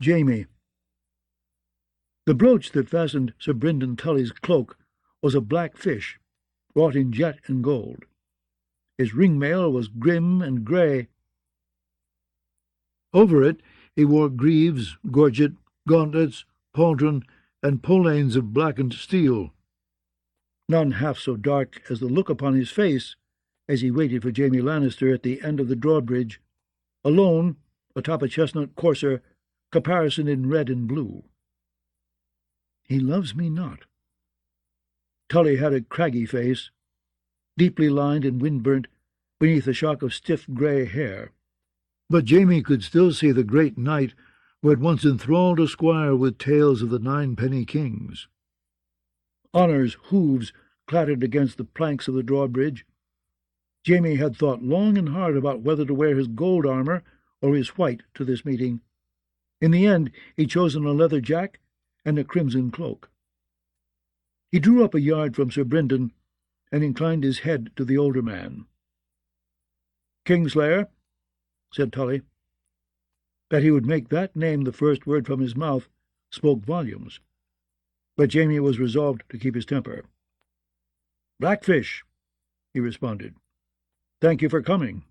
Jamie. The brooch that fastened Sir Brynden Tully's cloak was a black fish, wrought in jet and gold. His ringmail was grim and grey. Over it he wore greaves, gorget, gauntlets, pauldron, and polanes of blackened steel, none half so dark as the look upon his face as he waited for Jamie Lannister at the end of the drawbridge, alone atop a chestnut courser caparisoned in red and blue. He loves me not. Tully had a craggy face, deeply lined and wind-burnt beneath a shock of stiff grey hair, but Jamie could still see the great knight who had once enthralled a squire with tales of the Ninepenny Kings. Honour's hoofs clattered against the planks of the drawbridge. Jamie had thought long and hard about whether to wear his gold armour or his white to this meeting. In the end he chosen a leather jack and a crimson cloak. He drew up a yard from Sir Brynden and inclined his head to the older man. "Kingslayer," said Tully. That he would make that name the first word from his mouth spoke volumes, but Jamie was resolved to keep his temper. "Blackfish," he responded. "Thank you for coming."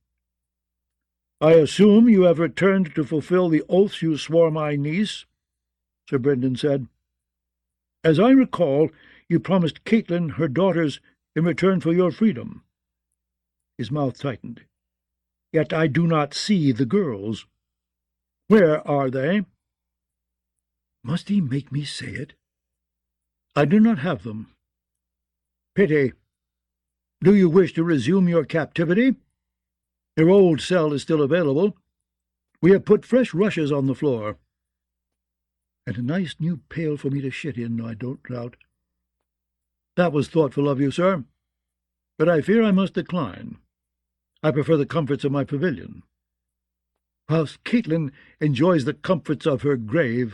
"I assume you have returned to fulfill the oaths you swore my niece," Sir Brynden said. "As I recall, you promised Catelyn her daughters in return for your freedom." His mouth tightened. "Yet I do not see the girls. Where are they?" Must he make me say it? "I do not have them." "Pity. Do you wish to resume your captivity? Your old cell is still available. We have put fresh rushes on the floor." "And a nice new pail for me to shit in, I don't doubt." "That was thoughtful of you, sir, but I fear I must decline. I prefer the comforts of my pavilion, whilst Catelyn enjoys the comforts of her grave."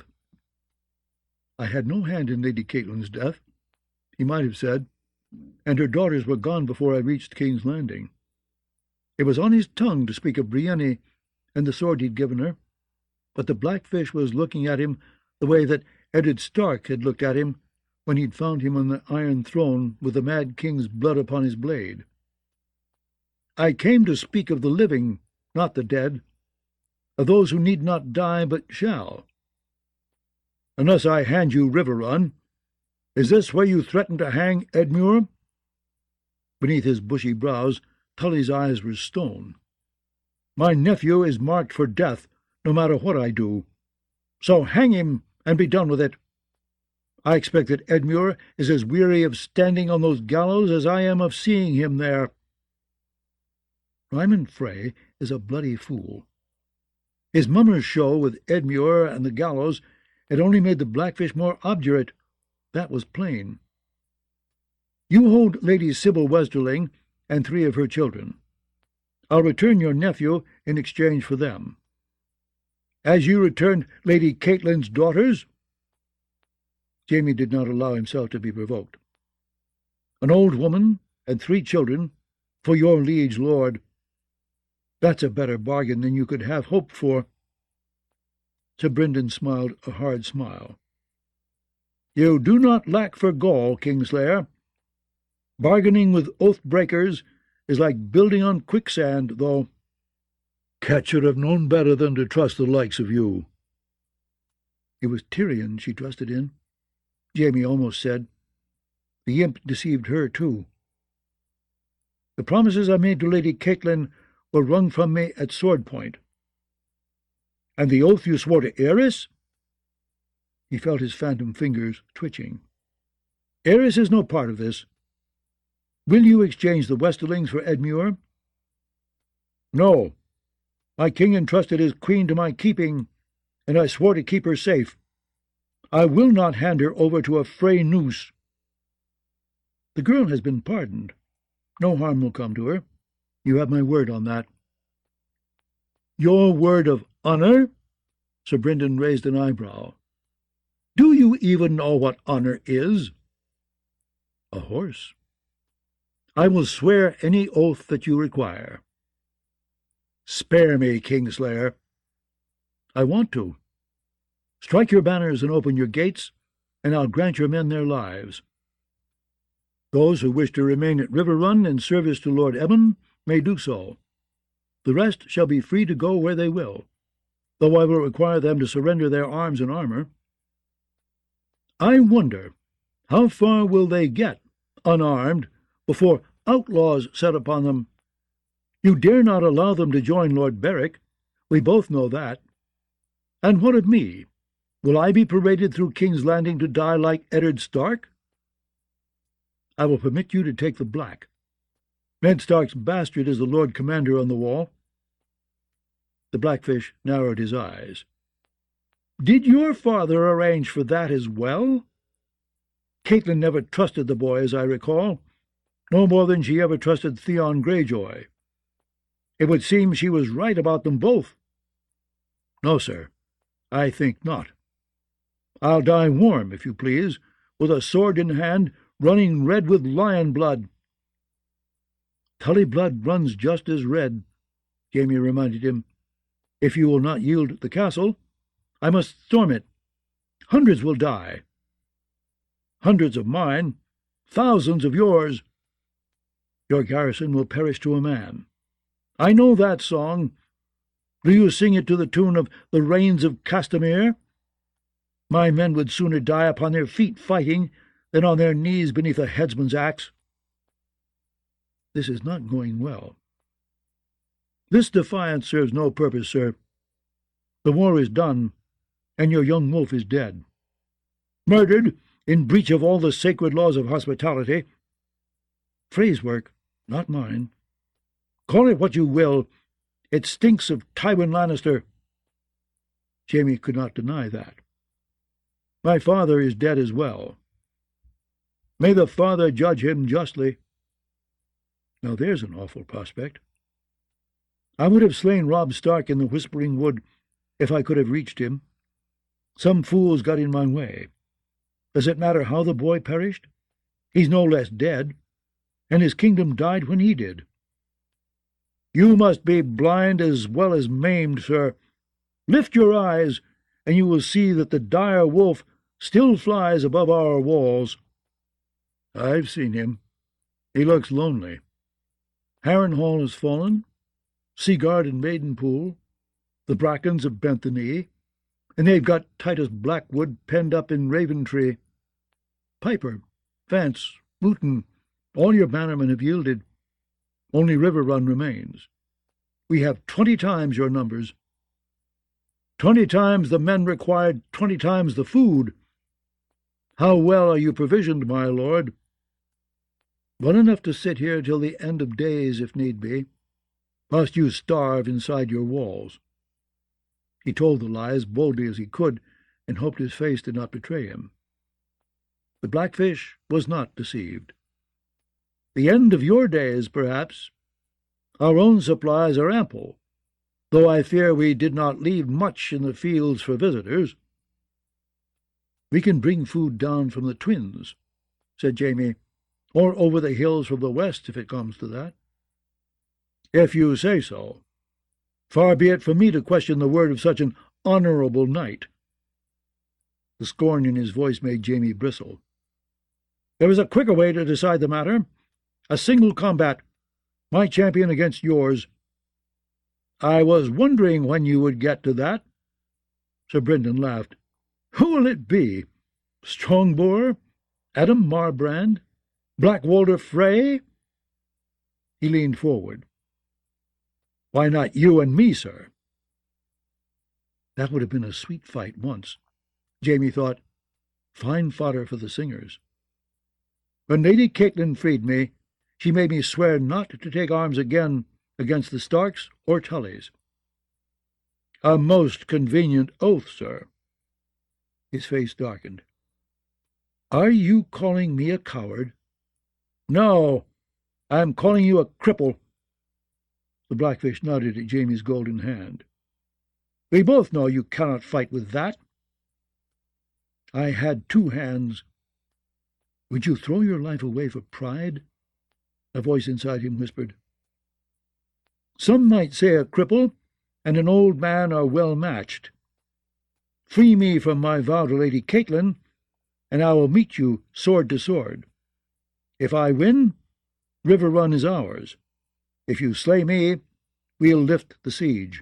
"I had no hand in Lady Catelyn's death," he might have said, "and her daughters were gone before I reached King's Landing." It was on his tongue to speak of Brienne and the sword he'd given her, but the Blackfish was looking at him the way that Eddard Stark had looked at him when he'd found him on the Iron Throne with the Mad King's blood upon his blade. "I came to speak of the living, not the dead, of those who need not die but shall. Unless I hand you Riverrun, is this where you threaten to hang Edmure?" Beneath his bushy brows Tully's eyes were stone. "My nephew is marked for death, no matter what I do. So hang him and be done with it. I expect that Edmure is as weary of standing on those gallows as I am of seeing him there." Rymond Frey is a bloody fool. His mummer's show with Edmure and the gallows had only made the Blackfish more obdurate. That was plain. "You hold Lady Sybil Westerling and 3 of her children. I'll return your nephew in exchange for them. As you returned Lady Catelyn's daughters?" Jamie did not allow himself to be provoked. "An old woman and 3 children for your liege lord. That's a better bargain than you could have hoped for." Sir Brynden smiled a hard smile. "You do not lack for gall, Kingslayer. Bargaining with oath-breakers is like building on quicksand, though." "Cat should have known better than to trust the likes of you." It was Tyrion she trusted in, Jamie almost said. The imp deceived her, too. "The promises I made to Lady Catelyn were wrung from me at sword point." "And the oath you swore to Aerys?" He felt his phantom fingers twitching. "Aerys is no part of this. Will you exchange the Westerlings for Edmure?" "No. My king entrusted his queen to my keeping, and I swore to keep her safe. I will not hand her over to a Frey noose." "The girl has been pardoned. No harm will come to her. You have my word on that." "Your word of honour?" Sir Brynden raised an eyebrow. "Do you even know what honour is?" "A horse." "I will swear any oath that you require." "Spare me, Kingslayer." "I want to." Strike your banners and open your gates, and I'll grant your men their lives. Those who wish to remain at River Run in service to Lord Eben may do so. The rest shall be free to go where they will, though I will require them to surrender their arms and armor. I wonder, how far will they get, unarmed, before outlaws set upon them? You dare not allow them to join Lord Berwick. We both know that. And what of me? Will I be paraded through King's Landing to die like Eddard Stark? I will permit you to take the black. Ned Stark's bastard is the Lord Commander on the wall. The Blackfish narrowed his eyes. Did your father arrange for that as well? Caitlin never trusted the boy, as I recall, no more than she ever trusted Theon Greyjoy. It would seem she was right about them both. No, sir, I think not. I'll die warm, if you please, with a sword in hand, running red with lion blood. Tully blood runs just as red, Jaime reminded him. If you will not yield the castle, I must storm it. Hundreds will die. Hundreds of mine, thousands of yours. Your garrison will perish to a man. I know that song. Do you sing it to the tune of the Rains of Castamere? My men would sooner die upon their feet fighting than on their knees beneath a headsman's axe. This is not going well. This defiance serves no purpose, sir. The war is done, and your young wolf is dead. Murdered in breach of all the sacred laws of hospitality. Phrase work, not mine. Call it what you will, it stinks of Tywin Lannister. Jaime could not deny that. My father is dead as well. May the Father judge him justly. Now there's an awful prospect. I would have slain Robb Stark in the Whispering Wood if I could have reached him. Some fools got in my way. Does it matter how the boy perished? He's no less dead, and his kingdom died when he did. You must be blind as well as maimed, sir. Lift your eyes, and you will see that the dire wolf still flies above our walls. I've seen him. He looks lonely. Harrenhal has fallen, Seaguard and Maidenpool, the Brackens have bent the knee, and they've got Titus Blackwood penned up in Raventree. Piper, Vance, Wooten, all your bannermen have yielded. Only River Run remains. We have 20 times your numbers. 20 times the men required, 20 times the food. How well are you provisioned, my lord? Well enough to sit here till the end of days, if need be, whilst you starve inside your walls. He told the lie as boldly as he could, and hoped his face did not betray him. The Blackfish was not deceived. The end of your days, perhaps. Our own supplies are ample, though I fear we did not leave much in the fields for visitors. We can bring food down from the Twins, said Jaime, or over the hills from the west, if it comes to that. If you say so. Far be it from me to question the word of such an honourable knight. The scorn in his voice made Jaime bristle. There is a quicker way to decide the matter. A single combat, my champion against yours. I was wondering when you would get to that. Sir Brynden laughed. Who will it be? Strongboar? Adam Marbrand? Black Walder Frey? He leaned forward. Why not you and me, sir? That would have been a sweet fight once. Jaime thought, fine fodder for the singers. When Lady Caitlin freed me, she made me swear not to take arms again against the Starks or Tullys. A most convenient oath, sir. His face darkened. Are you calling me a coward? No, I am calling you a cripple. The Blackfish nodded at Jaime's golden hand. We both know you cannot fight with that. I had 2 hands. Would you throw your life away for pride? A voice inside him whispered. Some might say a cripple and an old man are well matched. Free me from my vow to Lady Caitlin, and I will meet you sword to sword. If I win, Riverrun is ours. If you slay me, we'll lift the siege."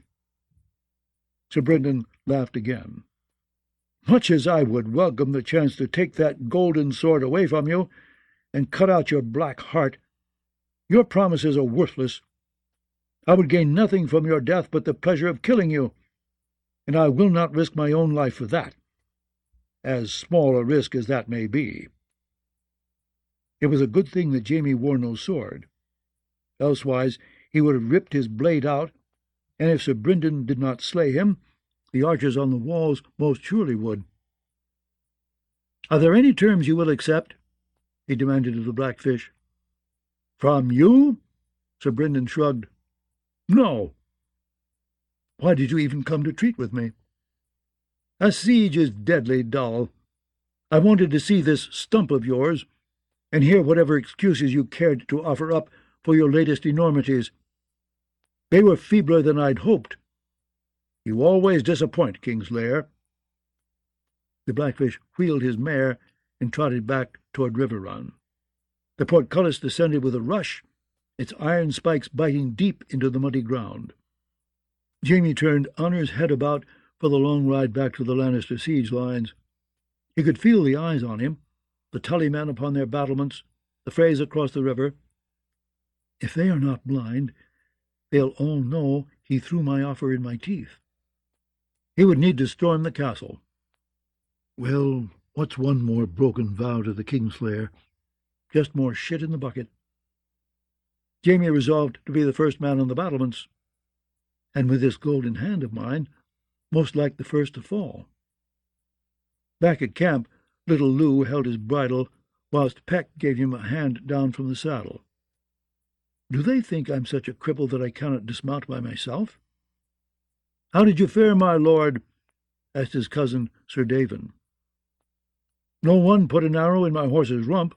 Sir Brendan laughed again. "Much as I would welcome the chance to take that golden sword away from you and cut out your black heart, your promises are worthless. I would gain nothing from your death but the pleasure of killing you, and I will not risk my own life for that, as small a risk as that may be." It was a good thing that Jamie wore no sword. Elsewise he would have ripped his blade out, and if Sir Brendan did not slay him, the archers on the walls most surely would. "Are there any terms you will accept?" he demanded of the Blackfish. "From you?" Sir Brendan shrugged. "No." "Why did you even come to treat with me?" "A siege is deadly dull. I wanted to see this stump of yours, and hear whatever excuses you cared to offer up for your latest enormities. They were feebler than I'd hoped. You always disappoint, Kingslayer." The Blackfish wheeled his mare and trotted back toward Riverrun. The portcullis descended with a rush, its iron spikes biting deep into the muddy ground. Jamie turned Honor's head about for the long ride back to the Lannister siege lines. He could feel the eyes on him, the Tully men upon their battlements, the Freys across the river. If they are not blind, they'll all know he threw my offer in my teeth. He would need to storm the castle. Well, what's one more broken vow to the Kingslayer? Just more shit in the bucket. Jamie resolved to be the first man on the battlements, and with this golden hand of mine, most like the first to fall. Back at camp, little Lou held his bridle, whilst Peck gave him a hand down from the saddle. Do they think I'm such a cripple that I cannot dismount by myself? "How did you fare, my lord?" asked his cousin Sir Daven. "No one put an arrow in my horse's rump."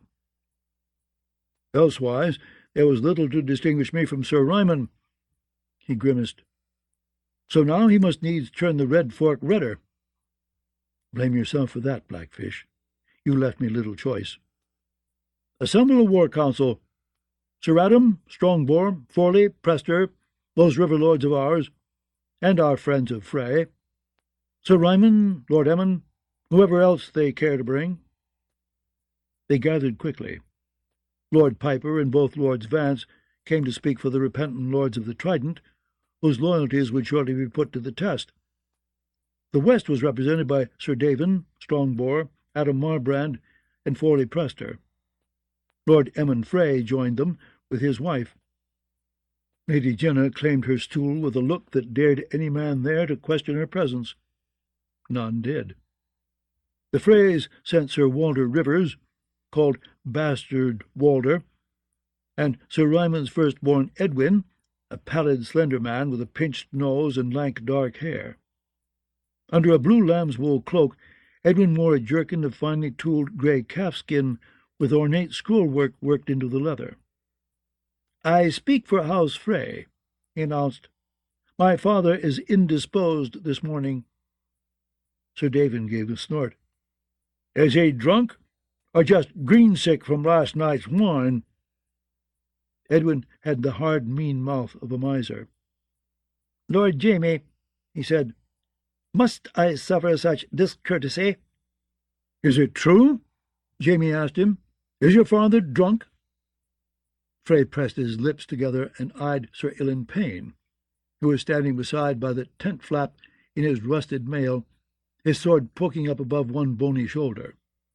"Elsewise, there was little to distinguish me from Sir Ryman." He grimaced. "So now he must needs turn the Red Fork redder." "Blame yourself for that, Blackfish. You left me little choice." "Assemble a war council. Sir Adam, Strongbore, Forley, Prester, those river lords of ours, and our friends of Frey. Sir Ryman, Lord Emmon, whoever else they care to bring." They gathered quickly. Lord Piper and both Lords Vance came to speak for the repentant lords of the Trident, whose loyalties would shortly be put to the test. The West was represented by Sir Daven, Strongbore, Adam Marbrand, and Forley Prester. Lord Emmon Frey joined them with his wife. Lady Jenna claimed her stool with a look that dared any man there to question her presence. None did. The Freys sent Sir Walter Rivers, called Bastard Walder, and Sir Ryman's firstborn Edwin, a pallid, slender man with a pinched nose and lank dark hair. Under a blue lamb's-wool cloak, Edwin wore a jerkin of finely tooled grey calfskin with ornate scrollwork worked into the leather. "I speak for House Frey," he announced. "My father is indisposed this morning." Sir Daven gave a snort. "Is he drunk, or just green-sick from last night's wine?" Edwin had the hard, mean mouth of a miser. "Lord Jamie," he said, "must I suffer such discourtesy?" "Is it true?" Jamie asked him. "Is your father drunk?" Frey pressed his lips together and eyed Sir Ilyn Payne, who was standing beside by the tent flap in his rusted mail, his sword poking up above one bony shoulder.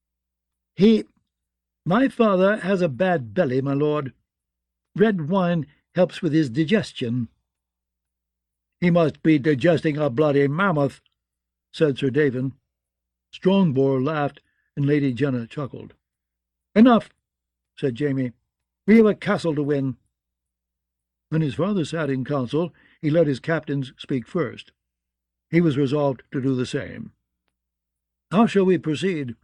My father has a bad belly, my lord. Red wine helps with his digestion." "He must be digesting a bloody mammoth," said Sir Daven. Strongbore laughed, and Lady Jenna chuckled. "Enough," said Jamie. "We have a castle to win." When his father sat in council, he let his captains speak first. He was resolved to do the same. "How shall we proceed?"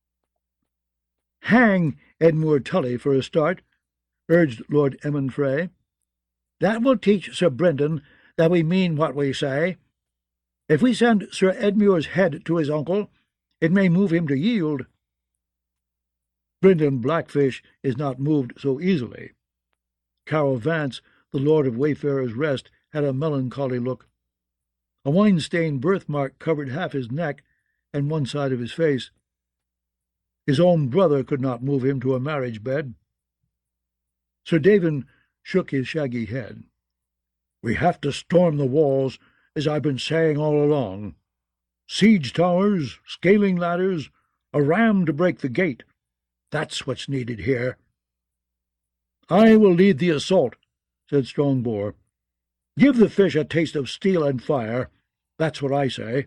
"Hang Edmure Tully for a start," urged Lord Emmon Frey. "That will teach Sir Brendan that we mean what we say. If we send Sir Edmure's head to his uncle, it may move him to yield. Bryndon Blackfish is not moved so easily. Carroll Vance, the Lord of Wayfarer's Rest, had a melancholy look. A wine-stained birthmark covered half his neck and one side of his face. His own brother could not move him to a marriage bed. Sir David shook his shaggy head. "We have to storm the walls, as I've been saying all along. Siege towers, scaling ladders, a ram to break the gate. That's what's needed here." "I will lead the assault," said Strongborough. "Give the fish a taste of steel and fire. That's what I say."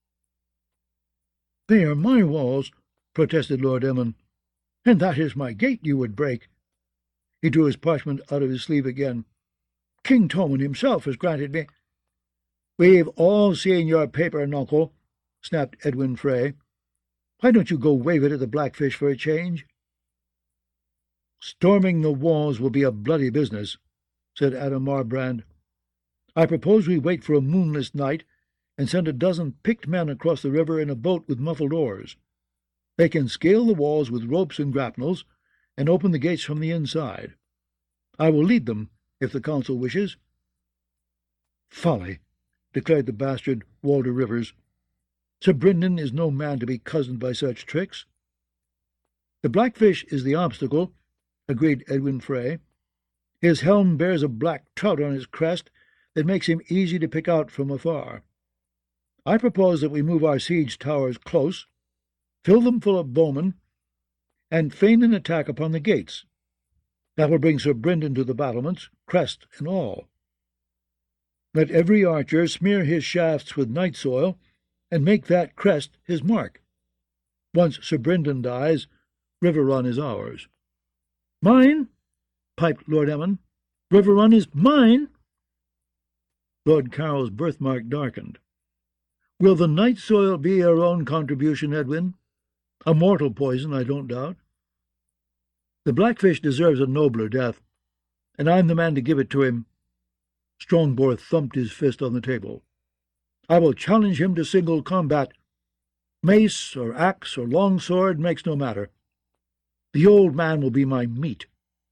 "They are my walls," protested Lord Emmon, "and that is my gate you would break." He drew his parchment out of his sleeve again. "King Tommen himself has granted me—" "We've all seen your paper, nuncle," snapped Edwin Frey. "Why don't you go wave it at the Blackfish for a change?" "Storming the walls will be a bloody business," said Adam Marbrand. "I propose we wait for a moonless night and send a dozen picked men across the river in a boat with muffled oars. They can scale the walls with ropes and grapnels and open the gates from the inside. I will lead them, if the council wishes." "Folly," declared the bastard Walter Rivers. "Sir Bryndon is no man to be cozened by such tricks." "The Blackfish is the obstacle," agreed Edwin Frey. "His helm bears a black trout on his crest that makes him easy to pick out from afar. I propose that we move our siege towers close, fill them full of bowmen, and feign an attack upon the gates. That will bring Sir Bryndon to the battlements, crest and all. Let every archer smear his shafts with night soil, and make that crest his mark. Once Sir Bryndon dies, Riverrun is ours." "Mine?" piped Lord Emmon. "Riverrun is mine?" Lord Carroll's birthmark darkened. "Will the night soil be your own contribution, Edwin? A mortal poison, I don't doubt. The Blackfish deserves a nobler death, and I'm the man to give it to him." Strongborough thumped his fist on the table. "I will challenge him to single combat. Mace or axe or long sword makes no matter. The old man will be my meat."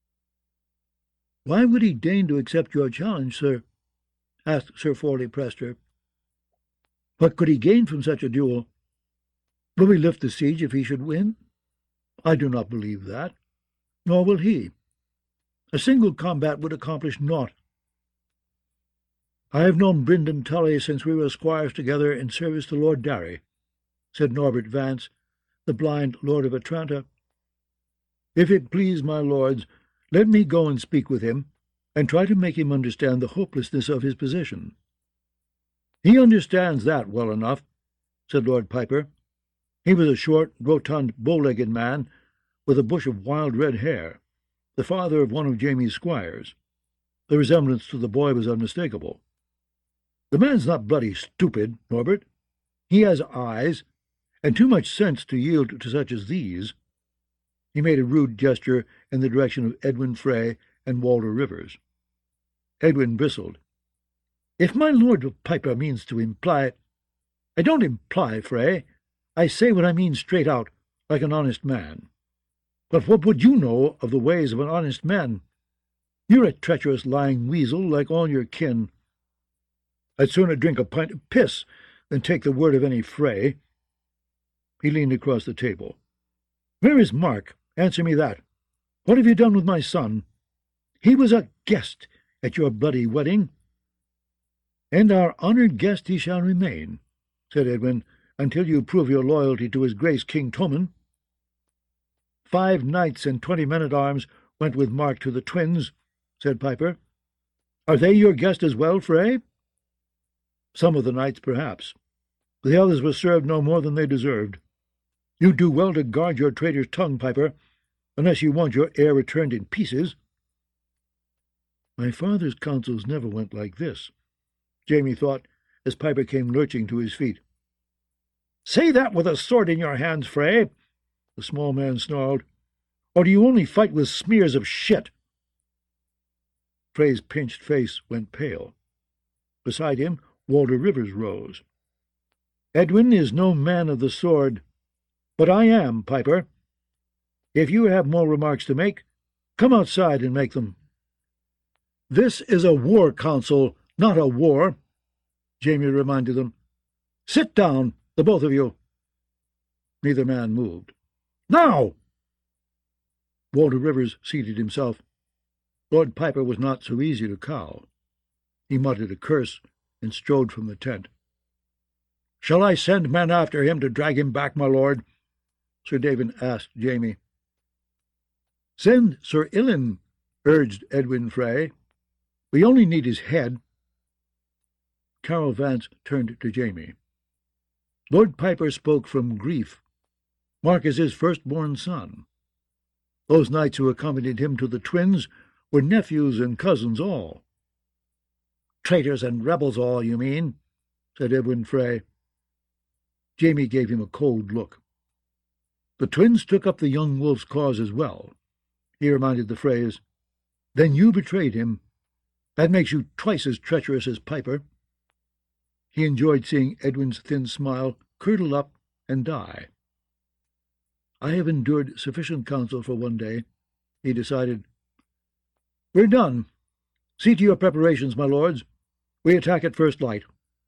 "Why would he deign to accept your challenge, sir?" asked Sir Forley Prester. "What could he gain from such a duel? Will we lift the siege if he should win? I do not believe that, nor will he. A single combat would accomplish naught." "I have known Bryndon Tully since we were squires together in service to Lord Darry," said Norbert Vance, the blind Lord of Atranta. "If it please my lords, let me go and speak with him, and try to make him understand the hopelessness of his position." "He understands that well enough," said Lord Piper. He was a short, rotund, bow-legged man, with a bush of wild red hair, the father of one of Jamie's squires. The resemblance to the boy was unmistakable. "The man's not bloody stupid, Norbert. He has eyes, and too much sense to yield to such as these." He made a rude gesture in the direction of Edwin Frey and Walter Rivers. Edwin bristled. "If my Lord of Piper means to imply—" "I don't imply, Frey. I say what I mean straight out, like an honest man. But what would you know of the ways of an honest man? You're a treacherous lying weasel like all your kin. I'd sooner drink a pint of piss than take the word of any Frey." He leaned across the table. "Where is Mark? Answer me that. What have you done with my son? He was a guest at your bloody wedding." "And our honoured guest he shall remain," said Edwin, "until you prove your loyalty to his Grace King Tommen." 5 knights and 20 men-at-arms went with Mark to the twins," said Piper. "Are they your guest as well, Frey?" "Some of the knights, perhaps. The others were served no more than they deserved. You do well to guard your traitor's tongue, Piper, unless you want your heir returned in pieces." "My father's counsels never went like this," Jamie thought, as Piper came lurching to his feet. "Say that with a sword in your hands, Frey," the small man snarled. "Or do you only fight with smears of shit?" Frey's pinched face went pale. Beside him, Walter Rivers rose. Edwin is no man of the sword, but I am, Piper. If you have more remarks to make, come outside and make them." "This is a war council, not a war," Jamie reminded them. "Sit down, the both of you." Neither man moved. "Now!" Walter Rivers seated himself. Lord Piper was not so easy to cow. He muttered a curse and strode from the tent. "Shall I send men after him to drag him back, my lord?" Sir David asked Jamie. "Send Sir Ilyn," urged Edwin Frey. "We only need his head." Carol Vance turned to Jamie. "Lord Piper spoke from grief. Mark is his firstborn son. Those knights who accompanied him to the twins were nephews and cousins all." "Traitors and rebels all, you mean," said Edwin Frey. Jamie gave him a cold look. "The twins took up the young wolf's cause as well," he reminded the Freys. "Then you betrayed him. That makes you twice as treacherous as Piper." He enjoyed seeing Edwin's thin smile curdle up and die. "I have endured sufficient counsel for one day," he decided. "We're done. See to your preparations, my lords. We attack at first light."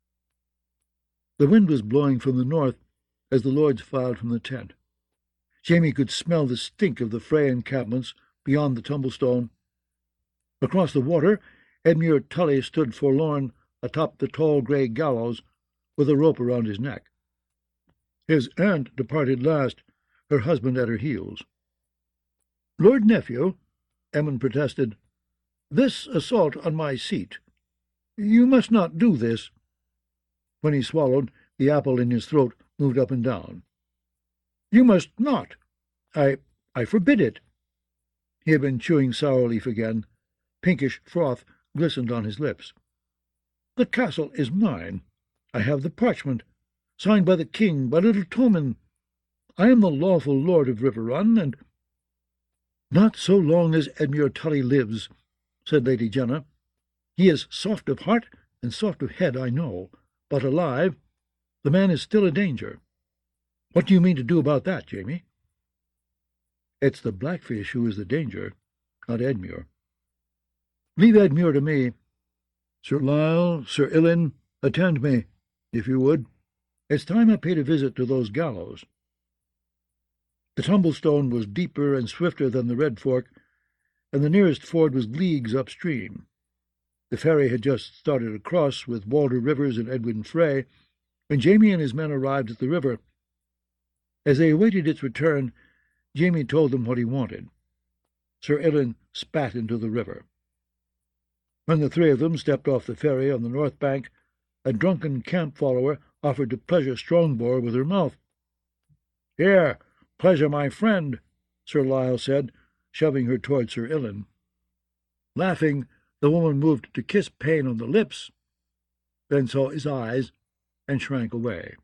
The wind was blowing from the north as the lords filed from the tent. Jamie could smell the stink of the Frey encampments beyond the Tumblestone. Across the water, Edmure Tully stood forlorn atop the tall grey gallows with a rope around his neck. His aunt departed last, her husband at her heels. "Lord Nephew," Emmon protested, "this assault on my seat. You must not do this." When he swallowed, the apple in his throat moved up and down. "You must not. I forbid it." He had been chewing sour leaf again. Pinkish froth glistened on his lips. "The castle is mine. I have the parchment, signed by the king, by little Tommen. I am the lawful lord of Riverrun, and—" "Not so long as Edmure Tully lives," said Lady Jenna. "He is soft of heart and soft of head, I know, but alive, the man is still a danger. What do you mean to do about that, Jamie?" "It's the Blackfish who is the danger, not Edmure." "Leave Edmure to me. Sir Lyle, Sir Ilyn, attend me, if you would. It's time I paid a visit to those gallows." The Tumblestone was deeper and swifter than the Red Fork, and the nearest ford was leagues upstream. The ferry had just started across with Walter Rivers and Edwin Frey when Jamie and his men arrived at the river. As they awaited its return, Jamie told them what he wanted. Sir Ilyn spat into the river. When the three of them stepped off the ferry on the north bank, a drunken camp-follower offered to pleasure Strongborough with her mouth. "Here, pleasure my friend," Sir Lyle said, shoving her toward Sir Ilyn. Laughing, the woman moved to kiss Payne on the lips, then saw his eyes and shrank away.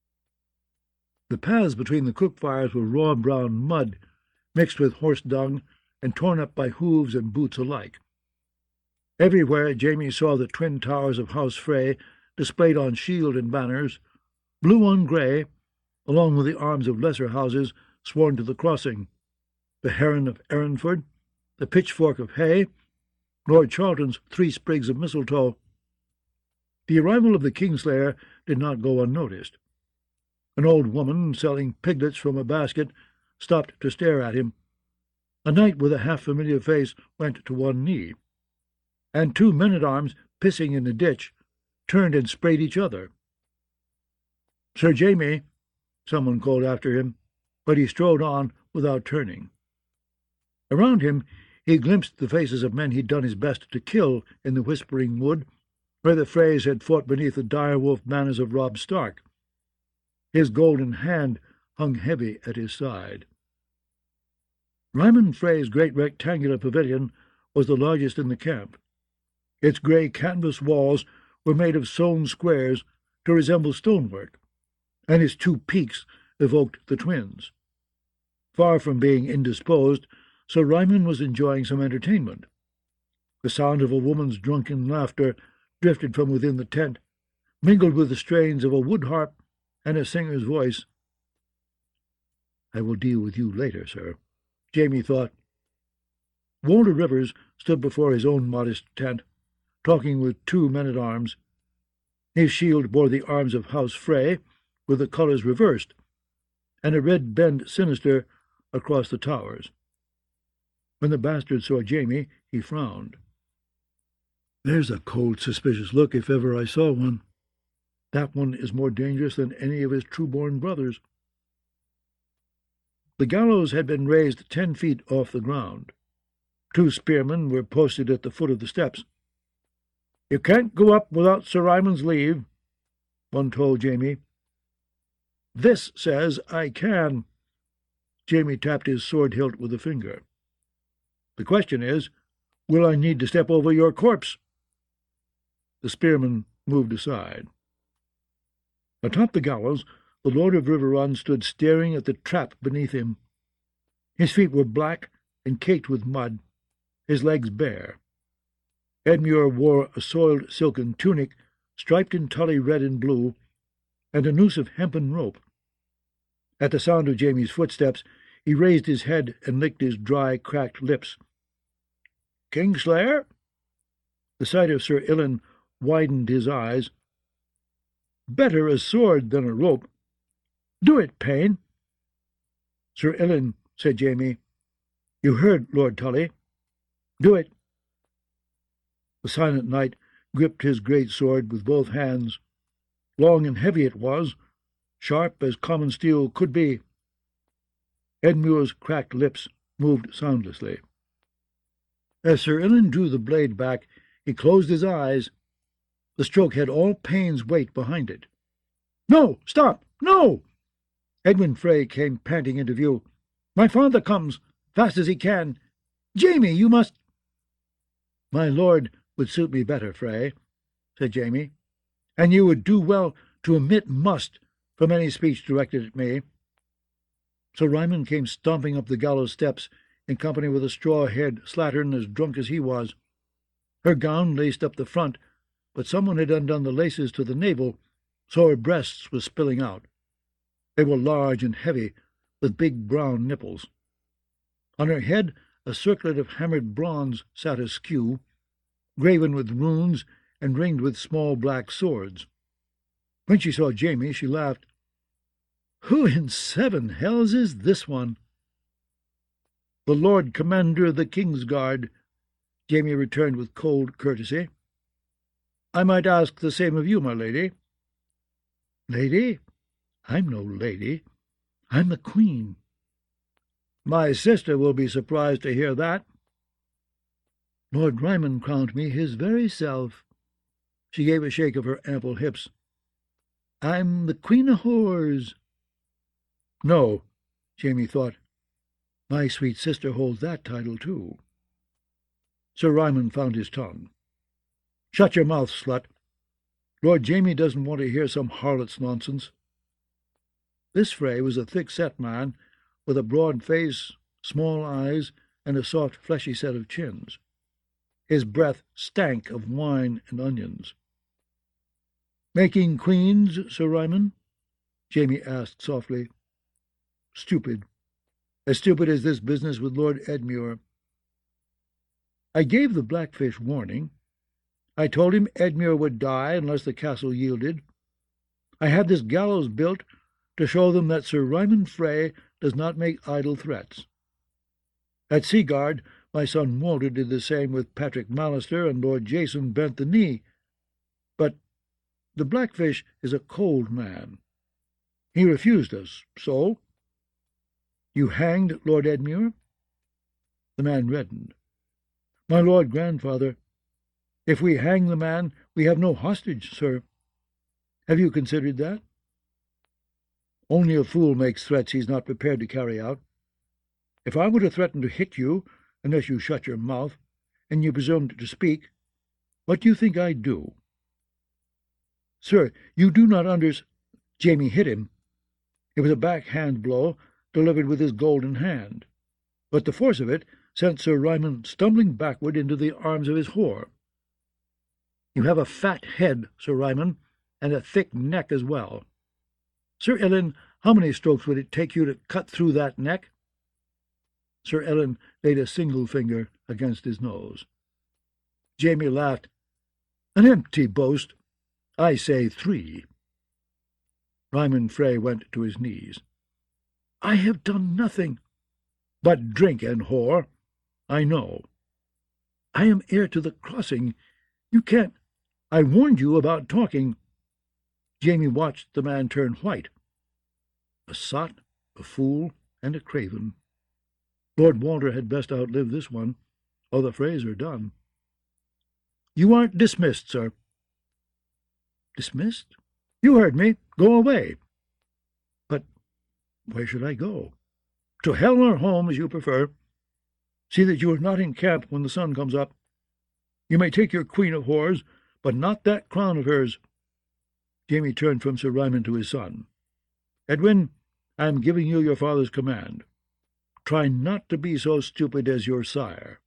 The paths between the cook fires were raw brown mud, mixed with horse dung and torn up by hooves and boots alike. Everywhere Jamie saw the twin towers of House Frey displayed on shield and banners, blue on grey, along with the arms of lesser houses sworn to the crossing, the Heron of Erenford, the Pitchfork of Hay, Lord Charlton's 3 sprigs of mistletoe. The arrival of the Kingslayer did not go unnoticed. An old woman selling piglets from a basket stopped to stare at him. A knight with a half-familiar face went to one knee, and 2 men-at-arms, pissing in the ditch, turned and sprayed each other. "Sir Jamie," someone called after him, but he strode on without turning. Around him he glimpsed the faces of men he'd done his best to kill in the Whispering Wood, where the Freys had fought beneath the dire-wolf banners of Robb Stark. His golden hand hung heavy at his side. Ryman Frey's great rectangular pavilion was the largest in the camp. Its grey canvas walls were made of sewn squares to resemble stonework, and its 2 peaks evoked the twins. Far from being indisposed, Sir Ryman was enjoying some entertainment. The sound of a woman's drunken laughter drifted from within the tent, mingled with the strains of a wood harp and a singer's voice. "I will deal with you later, sir," Jamie thought. Walter Rivers stood before his own modest tent, talking with 2 men-at-arms. His shield bore the arms of House Frey, with the colours reversed, and a red bend sinister across the towers. When the bastard saw Jamie, he frowned. "There's a cold, suspicious look, if ever I saw one. That one is more dangerous than any of his true-born brothers." The gallows had been raised 10 feet off the ground. 2 spearmen were posted at the foot of the steps. "You can't go up without Sir Ryman's leave," one told Jamie. "This says I can." Jamie tapped his sword hilt with a finger. "The question is, will I need to step over your corpse?" The spearman moved aside. Atop the gallows, the Lord of Riverrun stood staring at the trap beneath him. His feet were black and caked with mud, his legs bare. Edmure wore a soiled silken tunic, striped in Tully red and blue, and a noose of hempen rope. At the sound of Jamie's footsteps, he raised his head and licked his dry, cracked lips. "Kingslayer?" The sight of Sir Ilyn widened his eyes. "Better a sword than a rope. Do it, Payne." "Sir Ilyn," said Jamie, "you heard Lord Tully. Do it." The silent knight gripped his great sword with both hands. Long and heavy it was, sharp as common steel could be. Edmure's cracked lips moved soundlessly. As Sir Ilyn drew the blade back, he closed his eyes. The stroke had all Payne's weight behind it. "No! Stop! No!" Edwin Frey came panting into view. "My father comes, fast as he can. Jamie, you must—" "My lord would suit me better, Frey," said Jamie, "and you would do well to omit 'must' from any speech directed at me." Sir Ryman came stomping up the gallows steps in company with a straw-haired slattern as drunk as he was. Her gown laced up the front, but someone had undone the laces to the navel, so her breasts were spilling out. They were large and heavy, with big brown nipples. On her head a circlet of hammered bronze sat askew, graven with runes and ringed with small black swords. When she saw Jamie, she laughed. "Who in 7 hells is this one?" "The Lord Commander of the King's Guard," Jamie returned with cold courtesy. "I might ask the same of you, my lady." "Lady? I'm no lady. I'm the Queen." "My sister will be surprised to hear that." "Lord Ryman crowned me his very self." She gave a shake of her ample hips. "I'm the Queen of Whores." "No," Jamie thought. "My sweet sister holds that title, too." Sir Ryman found his tongue. "Shut your mouth, slut. Lord Jamie doesn't want to hear some harlot's nonsense." This Frey was a thick-set man, with a broad face, small eyes, and a soft, fleshy set of chins. His breath stank of wine and onions. "Making queens, Sir Ryman?" Jamie asked softly. "Stupid. As stupid as this business with Lord Edmure. I gave the Blackfish warning. I told him Edmure would die unless the castle yielded. I had this gallows built to show them that Sir Ryman Frey does not make idle threats. At Seaguard, my son Walter did the same with Patrick Mallister, and Lord Jason bent the knee. But the Blackfish is a cold man. He refused us, so—" "You hanged Lord Edmure?" The man reddened. "My lord grandfather, if we hang the man, we have no hostage, sir. Have you considered that?" "Only a fool makes threats he's not prepared to carry out. If I were to threaten to hit you, unless you shut your mouth, and you presumed to speak, what do you think I'd do?" "Sir, you do not Jamie hit him. It was a backhand blow, delivered with his golden hand, but the force of it sent Sir Ryman stumbling backward into the arms of his whore. You have a fat head, Sir Ryman, and a thick neck as well." Sir Ellen, how many strokes would it take you to cut through that neck? Sir Ellen laid a single finger against his nose. Jamie laughed. An empty boast. I say 3. Ryman Frey went to his knees. I have done nothing but drink and whore. I know. I am heir to the crossing. You can't. I warned you about talking. Jamie watched the man turn white. A sot, a fool, and a craven. Lord Walter had best outlive this one, or the Freys are done. You aren't dismissed, sir. Dismissed? You heard me. Go away. But where should I go? To hell or home, as you prefer. See that you are not in camp when the sun comes up. You may take your queen of whores, but not that crown of hers. Jamie turned from Sir Ryman to his son. Edwin, I am giving you your father's command. Try not to be so stupid as your sire.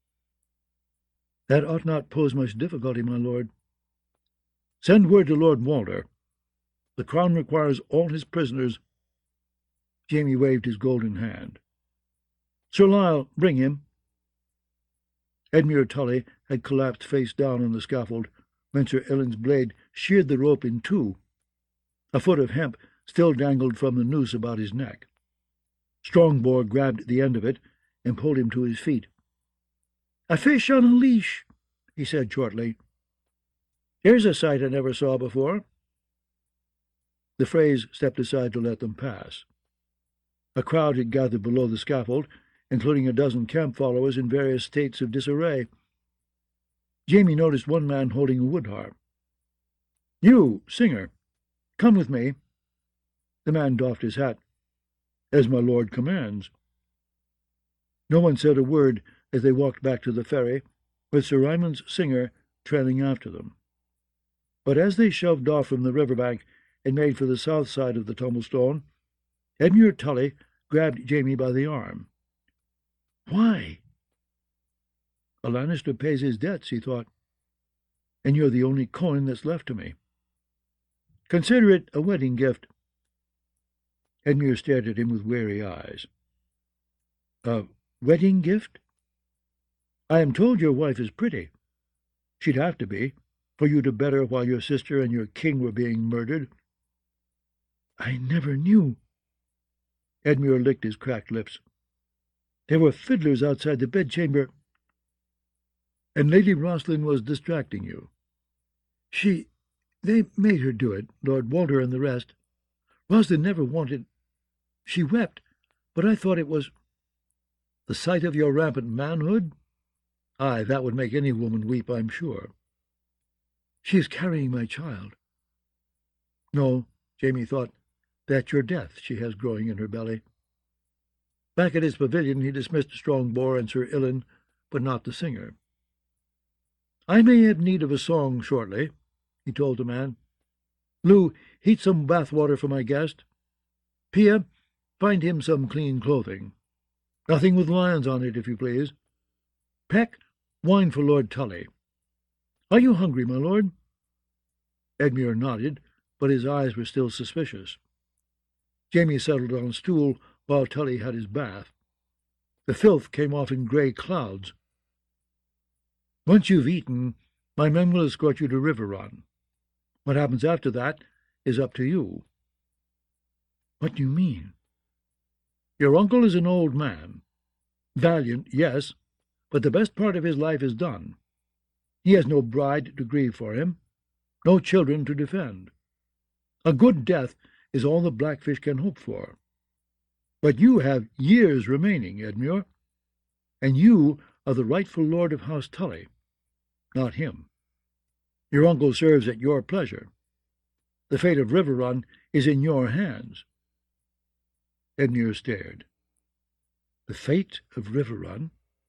That ought not pose much difficulty, my lord. Send word to Lord Walter. The crown requires all his prisoners. Jamie waved his golden hand. Sir Lisle, bring him. Edmure Tully had collapsed face down on the scaffold when Sir Ellen's blade sheared the rope in 2. A foot of hemp still dangled from the noose about his neck. Strongbore grabbed the end of it and pulled him to his feet. A fish on a leash, he said shortly. Here's a sight I never saw before. The Freys stepped aside to let them pass. A crowd had gathered below the scaffold, including a dozen camp followers in various states of disarray. Jamie noticed one man holding a wood harp. You, singer, come with me. The man doffed his hat. As my lord commands. No one said a word as they walked back to the ferry, with Sir Ryman's singer trailing after them. But as they shoved off from the river bank and made for the south side of the Tumblestone, Edmure Tully grabbed Jamie by the arm. Why? A Lannister pays his debts, he thought, and you're the only coin that's left to me. Consider it a wedding gift. Edmure stared at him with weary eyes. A wedding gift? I am told your wife is pretty. She'd have to be, for you to bed her while your sister and your king were being murdered. I never knew. Edmure licked his cracked lips. There were fiddlers outside the bedchamber, and Lady Rosslyn was distracting you. They made her do it, Lord Walter and the rest. Rosslyn never wanted. She wept, but I thought it was the sight of your rampant manhood. Aye, that would make any woman weep, I'm sure. She is carrying my child. No, Jamie thought, that's your death she has growing in her belly. Back at his pavilion he dismissed Strongbore and Sir Ilyn, but not the singer. I may have need of a song shortly, he told the man. Lou, heat some bath-water for my guest. Pia, find him some clean clothing. Nothing with lions on it, if you please. Peck, wine for Lord Tully. Are you hungry, my lord? Edmure nodded, but his eyes were still suspicious. Jamie settled on a stool while Tully had his bath. The filth came off in grey clouds. Once you've eaten, my men will escort you to Riverrun. What happens after that is up to you. What do you mean? Your uncle is an old man. Valiant, yes, but the best part of his life is done. He has no bride to grieve for him, no children to defend. A good death is all the Blackfish can hope for. But you have years remaining, Edmure, and you are the rightful lord of House Tully, not him. Your uncle serves at your pleasure. The fate of Riverrun is in your hands. Edmure stared. The fate of Riverrun?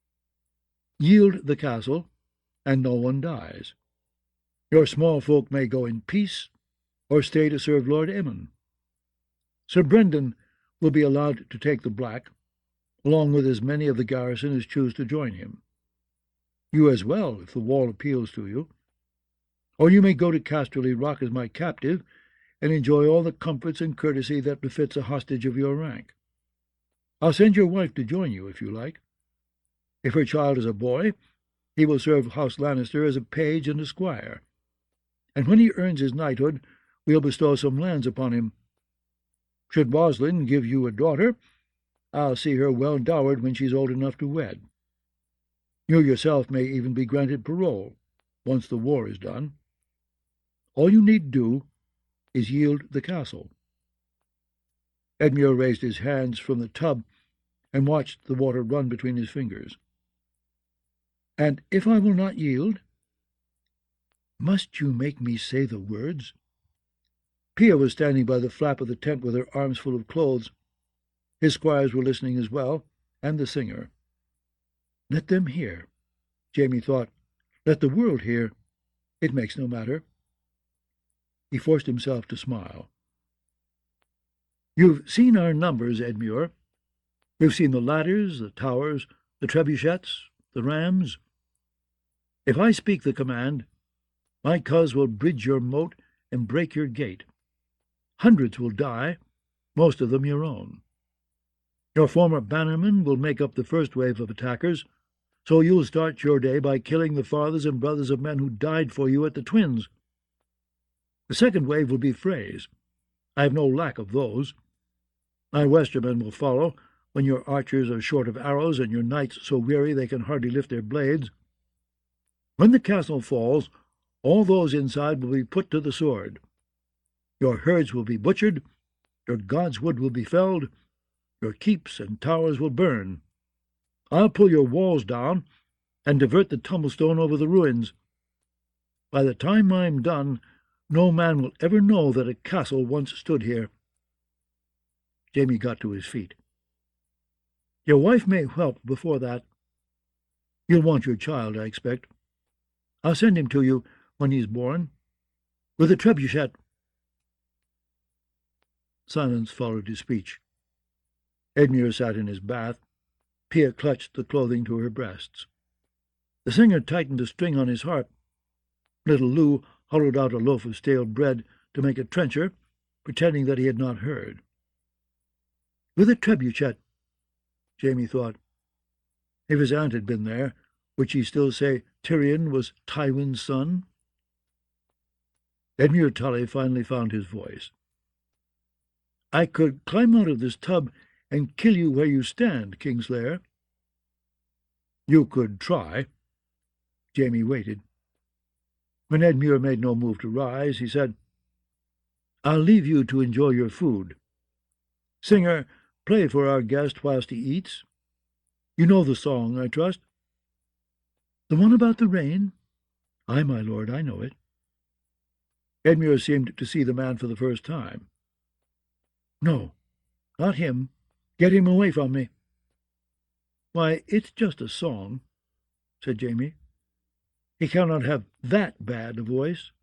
Yield the castle, and no one dies. Your small folk may go in peace, or stay to serve Lord Aemon. Sir Brendan will be allowed to take the Black, along with as many of the garrison as choose to join him. You as well, if the wall appeals to you. Or you may go to Casterly Rock as my captive, and enjoy all the comforts and courtesy that befits a hostage of your rank. I'll send your wife to join you, if you like. If her child is a boy, he will serve House Lannister as a page and a squire, and when he earns his knighthood, we'll bestow some lands upon him. Should Roslyn give you a daughter, I'll see her well dowered when she's old enough to wed. You yourself may even be granted parole, once the war is done. All you need do is yield the castle." Edmure raised his hands from the tub and watched the water run between his fingers. "And if I will not yield?" "Must you make me say the words?" Pia was standing by the flap of the tent with her arms full of clothes. His squires were listening as well, and the singer. Let them hear, Jaime thought. Let the world hear. It makes no matter. He forced himself to smile. "You've seen our numbers, Edmure. You've seen the ladders, the towers, the trebuchets, the rams. If I speak the command, my cuz will bridge your moat and break your gate. Hundreds will die, most of them your own. Your former bannermen will make up the first wave of attackers, so you'll start your day by killing the fathers and brothers of men who died for you at the Twins. The second wave will be Freys. I have no lack of those. My Westermen will follow, when your archers are short of arrows and your knights so weary they can hardly lift their blades. When the castle falls, all those inside will be put to the sword. Your herds will be butchered, your god's wood will be felled, your keeps and towers will burn. I'll pull your walls down and divert the tumblestone over the ruins. By the time I'm done, no man will ever know that a castle once stood here." Jaime got to his feet. "Your wife may help before that. You'll want your child, I expect. I'll send him to you when he's born, with a trebuchet." Silence followed his speech. Edmure sat in his bath. Pia clutched the clothing to her breasts. The singer tightened a string on his harp. Little Lou hollowed out a loaf of stale bread to make a trencher, pretending that he had not heard. With a trebuchet, Jaime thought. If his aunt had been there, would she still say Tyrion was Tywin's son? Edmure Tully finally found his voice. "I could climb out of this tub and kill you where you stand, Kingslayer." "You could try." Jaime waited. When Edmure made no move to rise, he said, "I'll leave you to enjoy your food. Singer, play for our guest whilst he eats. You know the song, I trust?" "The one about the rain? Aye, my lord, I know it." Edmure seemed to see the man for the first time. "No, not him. Get him away from me." "Why, it's just a song," said Jaime. "He cannot have that bad a voice."